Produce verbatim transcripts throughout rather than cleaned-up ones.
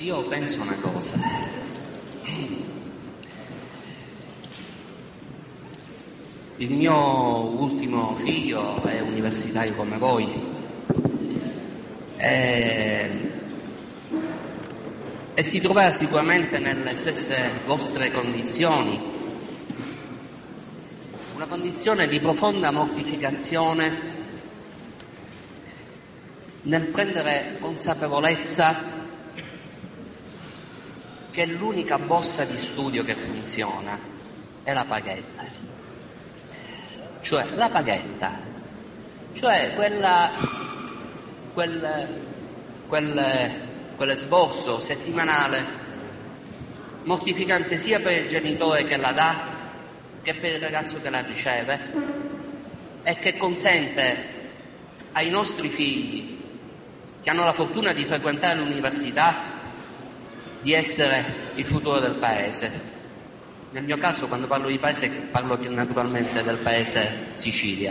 Io penso una cosa. Il mio ultimo figlio è universitario come voi e, e si trova sicuramente nelle stesse vostre condizioni, una condizione di profonda mortificazione nel prendere consapevolezza che l'unica borsa di studio che funziona è la paghetta. Cioè la paghetta, cioè quella, quel, quel, quell'esborso settimanale mortificante sia per il genitore che la dà che per il ragazzo che la riceve e che consente ai nostri figli che hanno la fortuna di frequentare l'università di essere il futuro del paese. Nel mio caso, quando parlo di paese, parlo naturalmente del paese Sicilia.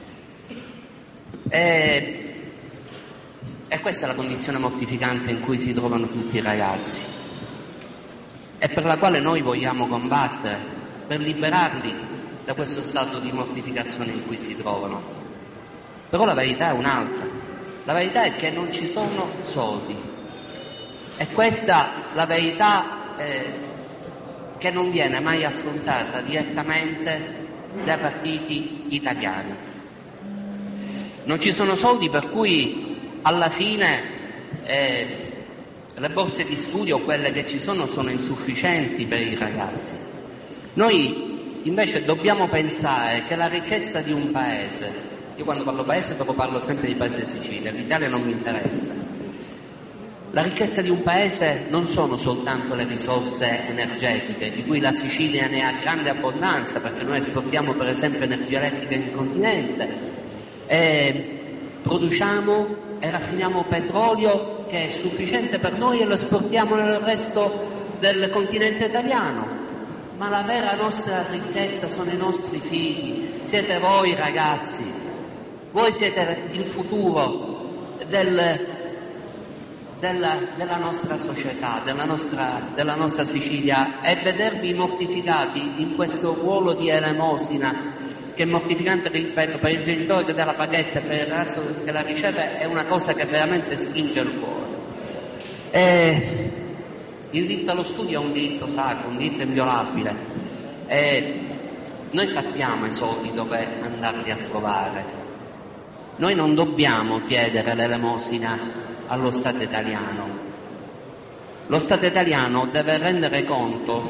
E, e questa è la condizione mortificante in cui si trovano tutti i ragazzi e per la quale noi vogliamo combattere, per liberarli da questo stato di mortificazione in cui si trovano. Però la verità è un'altra. La verità è che non ci sono soldi. E questa la verità eh, che non viene mai affrontata direttamente dai partiti italiani. Non ci sono soldi, per cui alla fine eh, le borse di studio, quelle che ci sono, sono insufficienti per i ragazzi. Noi invece dobbiamo pensare che la ricchezza di un paese, io quando parlo paese però parlo sempre di paese Sicilia, l'Italia non mi interessa. La ricchezza di un paese non sono soltanto le risorse energetiche, di cui la Sicilia ne ha grande abbondanza, perché noi esportiamo per esempio energia elettrica in continente, e produciamo e raffiniamo petrolio che è sufficiente per noi e lo esportiamo nel resto del continente italiano, ma la vera nostra ricchezza sono i nostri figli, siete voi ragazzi, voi siete il futuro del Della, della nostra società, della nostra, della nostra Sicilia, e vedervi mortificati in questo ruolo di elemosina, che è mortificante, ripeto, per il genitore che dà la paghetta e per il ragazzo che la riceve, è una cosa che veramente stringe il cuore. E il diritto allo studio è un diritto sacro, un diritto inviolabile, e noi sappiamo i soldi dove andarli a trovare. Noi non dobbiamo chiedere l'elemosina allo Stato italiano. Lo Stato italiano deve rendere conto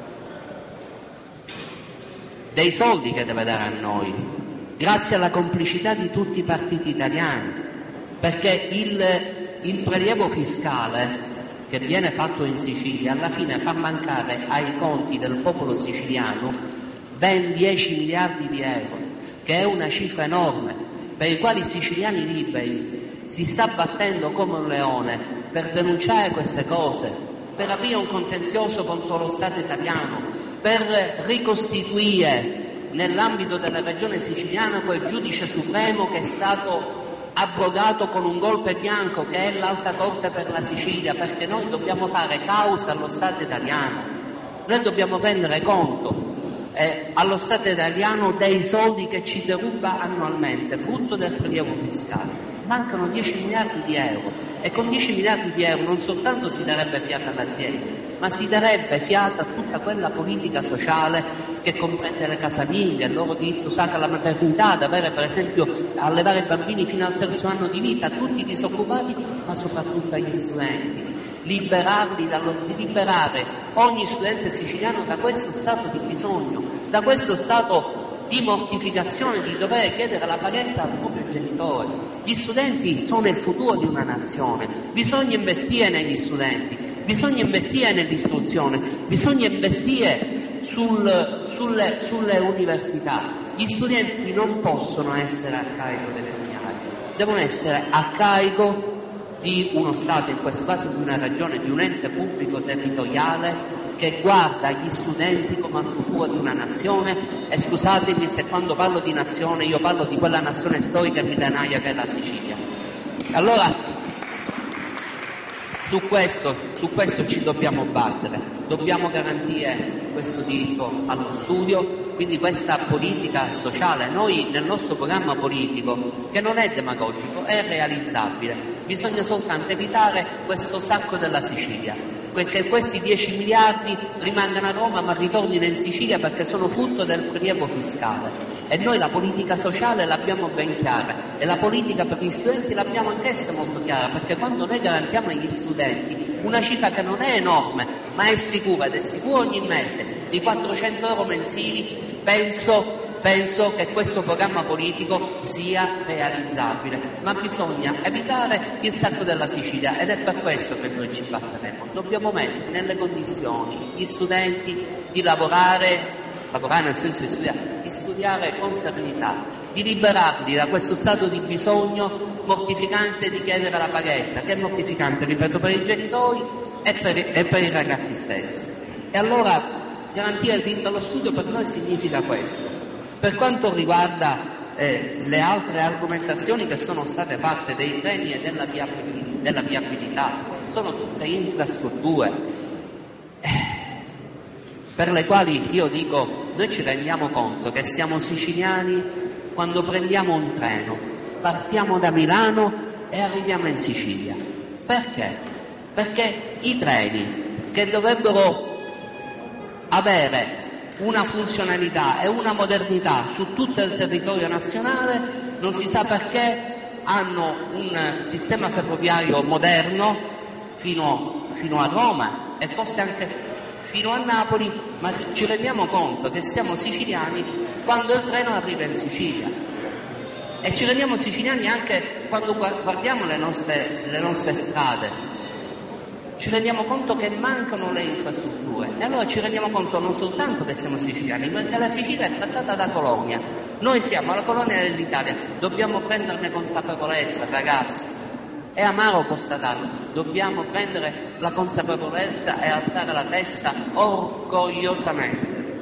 dei soldi che deve dare a noi, grazie alla complicità di tutti i partiti italiani, perché il, il prelievo fiscale che viene fatto in Sicilia alla fine fa mancare ai conti del popolo siciliano ben dieci miliardi di euro, che è una cifra enorme, per i quali i siciliani liberi si sta battendo come un leone per denunciare queste cose, per aprire un contenzioso contro lo Stato italiano, per ricostituire nell'ambito della regione siciliana quel giudice supremo che è stato abrogato con un golpe bianco, che è l'Alta Corte per la Sicilia, perché noi dobbiamo fare causa allo Stato italiano, noi dobbiamo rendere conto eh, allo Stato italiano dei soldi che ci deruba annualmente, frutto del prelievo fiscale. Mancano dieci miliardi di euro e con dieci miliardi di euro non soltanto si darebbe fiata all'azienda, ma si darebbe fiata a tutta quella politica sociale che comprende le casalinghe, il loro diritto sacro alla maternità, ad avere per esempio allevare i bambini fino al terzo anno di vita, a tutti i disoccupati, ma soprattutto agli studenti, liberarli dallo, di liberare ogni studente siciliano da questo stato di bisogno, da questo stato di mortificazione, di dover chiedere la paghetta al proprio genitore. Gli studenti sono il futuro di una nazione, bisogna investire negli studenti, bisogna investire nell'istruzione, bisogna investire sul, sulle, sulle università. Gli studenti non possono essere a carico delle familiari, devono essere a carico di uno Stato, in questo caso di una regione, di un ente pubblico territoriale che guarda gli studenti come al futuro di una nazione. E scusatemi se quando parlo di nazione io parlo di quella nazione storica e millenaria che è la Sicilia. Allora Su questo, su questo ci dobbiamo battere, dobbiamo garantire questo diritto allo studio, quindi questa politica sociale. Noi nel nostro programma politico, che non è demagogico, è realizzabile, bisogna soltanto evitare questo sacco della Sicilia, perché questi dieci miliardi rimangano a Roma ma ritornino in Sicilia perché sono frutto del prelievo fiscale. E noi la politica sociale l'abbiamo ben chiara e la politica per gli studenti l'abbiamo anch'essa molto chiara, perché quando noi garantiamo agli studenti una cifra che non è enorme ma è sicura, ed è sicura ogni mese, di quattrocento euro mensili, penso, penso che questo programma politico sia realizzabile, ma bisogna evitare il sacco della Sicilia, ed è per questo che noi ci batteremo. Dobbiamo mettere nelle condizioni gli studenti di lavorare, lavorare nel senso di studiare, di studiare con serenità, di liberarli da questo stato di bisogno mortificante di chiedere la paghetta, che è mortificante, ripeto, per i genitori e per, e per i ragazzi stessi. E allora garantire il diritto allo studio per noi significa questo. Per quanto riguarda eh, le altre argomentazioni che sono state fatte dei treni e della, viabilità, della viabilità, sono tutte infrastrutture eh, per le quali io dico, noi ci rendiamo conto che siamo siciliani quando prendiamo un treno, partiamo da Milano e arriviamo in Sicilia. Perché? Perché i treni che dovrebbero avere una funzionalità e una modernità su tutto il territorio nazionale, non si sa perché hanno un sistema ferroviario moderno fino, fino a Roma e forse anche fino a Napoli, ma ci rendiamo conto che siamo siciliani quando il treno arriva in Sicilia, e ci rendiamo siciliani anche quando guardiamo le nostre, le nostre strade. Ci rendiamo conto che mancano le infrastrutture, e allora ci rendiamo conto non soltanto che siamo siciliani, perché la Sicilia è trattata da colonia. Noi siamo la colonia dell'Italia, dobbiamo prenderne consapevolezza, ragazzi. È amaro constatarlo, dobbiamo prendere la consapevolezza e alzare la testa orgogliosamente.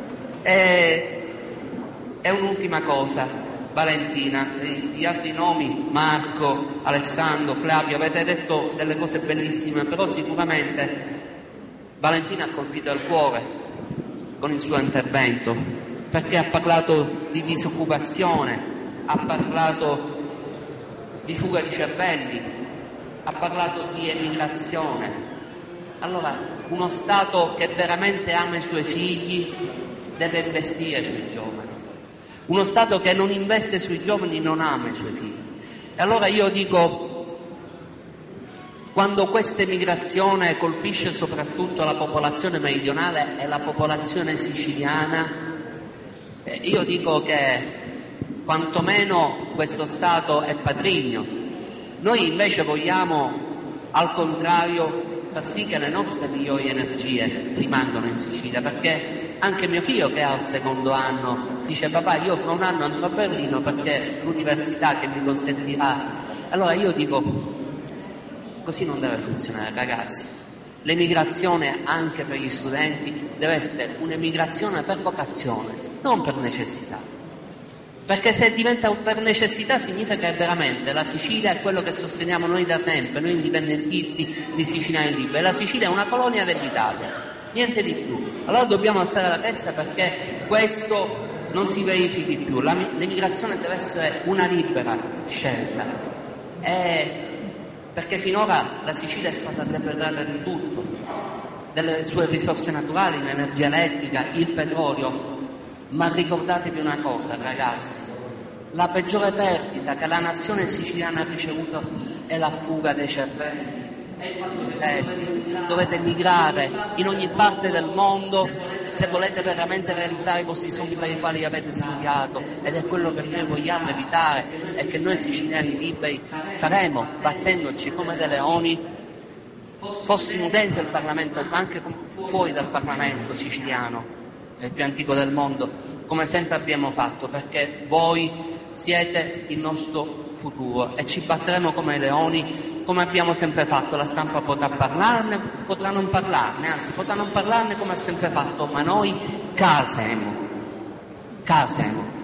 E, e un'ultima cosa, Valentina, gli altri nomi, Marco, Alessandro, Flavio, avete detto delle cose bellissime, però sicuramente Valentina ha colpito il cuore con il suo intervento, perché ha parlato di disoccupazione, ha parlato di fuga di cervelli, ha parlato di emigrazione. Allora, uno Stato che veramente ama i suoi figli deve investire sui giovani. Uno Stato che non investe sui giovani non ama i suoi figli. E allora io dico, quando questa emigrazione colpisce soprattutto la popolazione meridionale e la popolazione siciliana, eh, io dico che quantomeno questo Stato è patrigno. Noi invece vogliamo, al contrario, far sì che le nostre migliori energie rimangano in Sicilia, perché anche mio figlio, che è al secondo anno, dice: papà, io fra un anno andrò a Berlino perché l'università che mi consentirà. Allora io dico, così non deve funzionare, ragazzi. L'emigrazione anche per gli studenti deve essere un'emigrazione per vocazione, non per necessità. Perché se diventa per necessità significa che veramente la Sicilia è quello che sosteniamo noi da sempre, noi indipendentisti di Siciliani Liberi. La Sicilia è una colonia dell'Italia, niente di più. Allora dobbiamo alzare la testa perché questo non si verifichi più. La, l'emigrazione deve essere una libera scelta, e perché finora la Sicilia è stata depredata di tutto, delle sue risorse naturali, l'energia elettrica, il petrolio. Ma ricordatevi una cosa, ragazzi, la peggiore perdita che la nazione siciliana ha ricevuto è la fuga dei cervelli. È il fatto che dovete migrare in ogni parte del mondo se volete veramente realizzare i vostri sogni per i quali avete studiato, ed è quello che noi vogliamo evitare e che noi siciliani liberi faremo, battendoci come dei leoni, fossimo dentro il Parlamento ma anche fuori dal Parlamento siciliano, il più antico del mondo, come sempre abbiamo fatto, perché voi siete il nostro futuro e ci batteremo come leoni, come abbiamo sempre fatto. La stampa potrà parlarne, potrà non parlarne, anzi potrà non parlarne come ha sempre fatto, ma noi casemo, casemo.